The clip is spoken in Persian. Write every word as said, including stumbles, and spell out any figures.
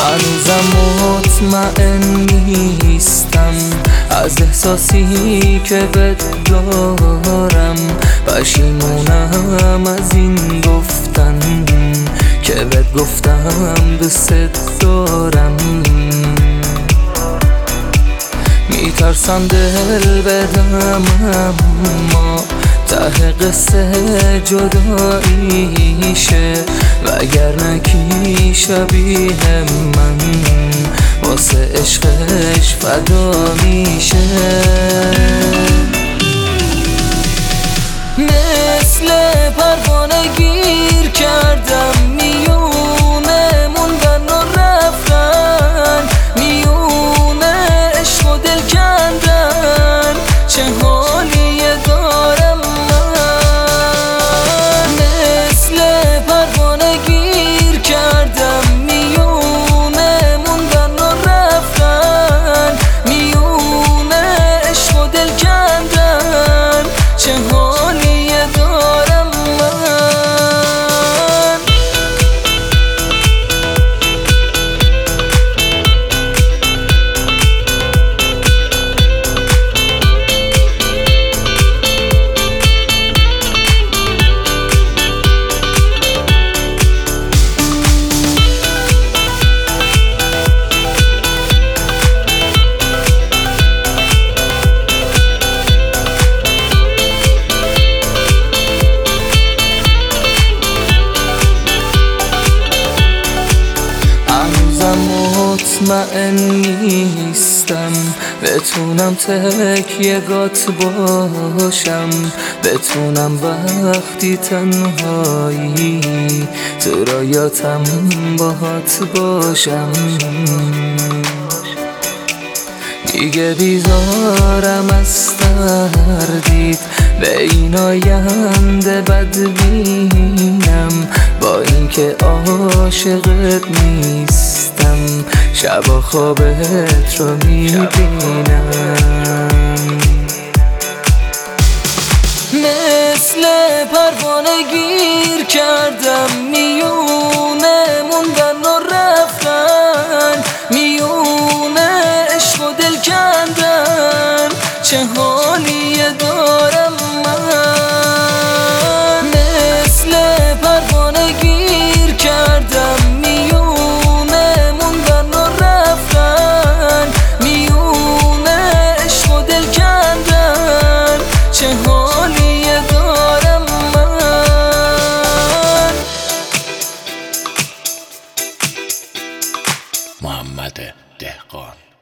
هنوزم مطمئن نیستم از احساسی که بهت دارم. پشیمونم از این گفتن که بهت گفتم دوست دارم. میترسم دل بدم اما ته قصه جداییشه، وگرنه کی شبیه من واسه عشقش فدا میشه. مثل پروانه گیر کردم میونه موندن و رفتن، میونه عشق و دل کندن. چه حالی دارم من، مثل پروانه گیر کردم میونه موندن و رفتن، میونه عشق و دل کندن. چه حالی دارم من. مطمئن نیستم بتونم تکیه‌گات باشم، بتونم وقتی تنهایی تو رایاتم باهات باشم. دیگه بیزارم از تردید به این آینده بدبینم، با اینکه عاشقت نیستم شبا خوابت رو میبینم. مثل پروانه گیر کردم میونه موندن و رفتن، میونه عشق و دل کندن. چه حالی دارم من، مثل پروانه گیر کردم میونه موندن و رفتن، میونه عشق و دل کندن. چه حالی دارم من. محمد دهقان.